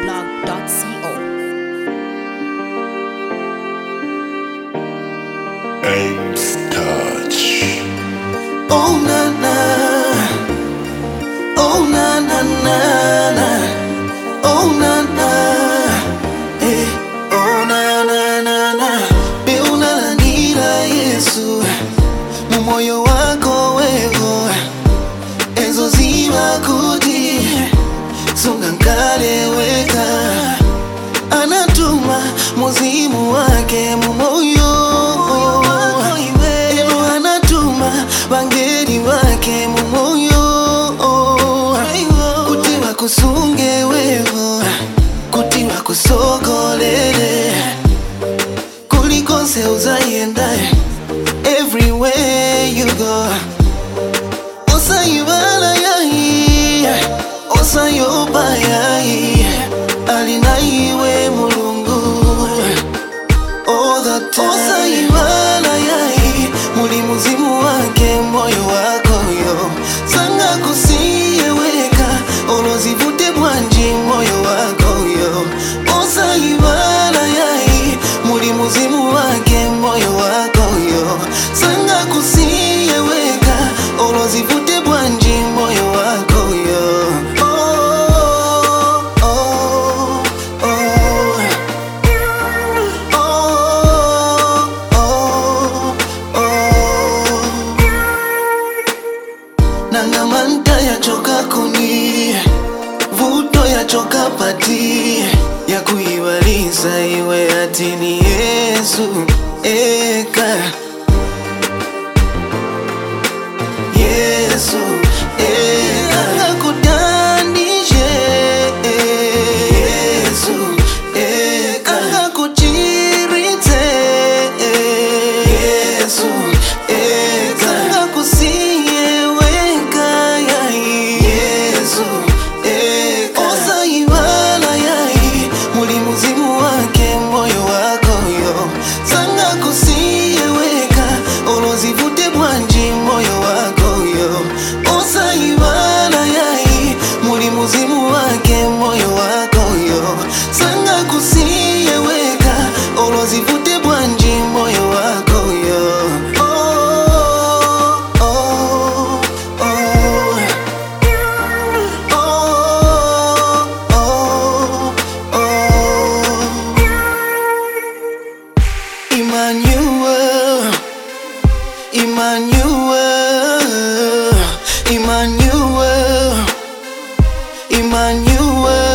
www.aimsblog.co. Aim's touch. Oh na na, oh na na na na, oh na na, eh, oh na na na na. Beunanira Yesu, mumoyo wako wewe, ezo ziwa kuti songa nkale weka, anatuma muzimu wake mumoyo, bangeri wake mumoyo, kuti wakusunge wewe, kuti wakusogolele, kulikonse uzayenda, everywhere you go. Osayibala yayi, osayoba yayi, alina iwe mulungu all the time. Osayibala yayi, muli muzimu wake moyo wako yo, sanga kusiye weka, olozivute bwanji moyo wako yo. Osayibala yayi, muli muzimu wake moyo wako yo, sanga kusiye weka, olozivute bwanji moyo wako yo. Nangamanta ya choka kuni, vuto ya choka pati, ya kuiwalisa iwe atini Yesu eka, Yesu eka, akakudanishe Yesu eka, akakuchirite Yesu eka, akakusiye weka yayi Yesu eka. Osayibala yayi, muli muzimu wake moyo wako yo, sanga kusiye weka, olozivute bwanji moyo wako yo. Osayibala yayi, muli muzimu wake moyo wako yo, sanga kusiye weka, olozivute bwanji moyo wako yo. Emmanuel, Emmanuel, Emmanuel, Emmanuel.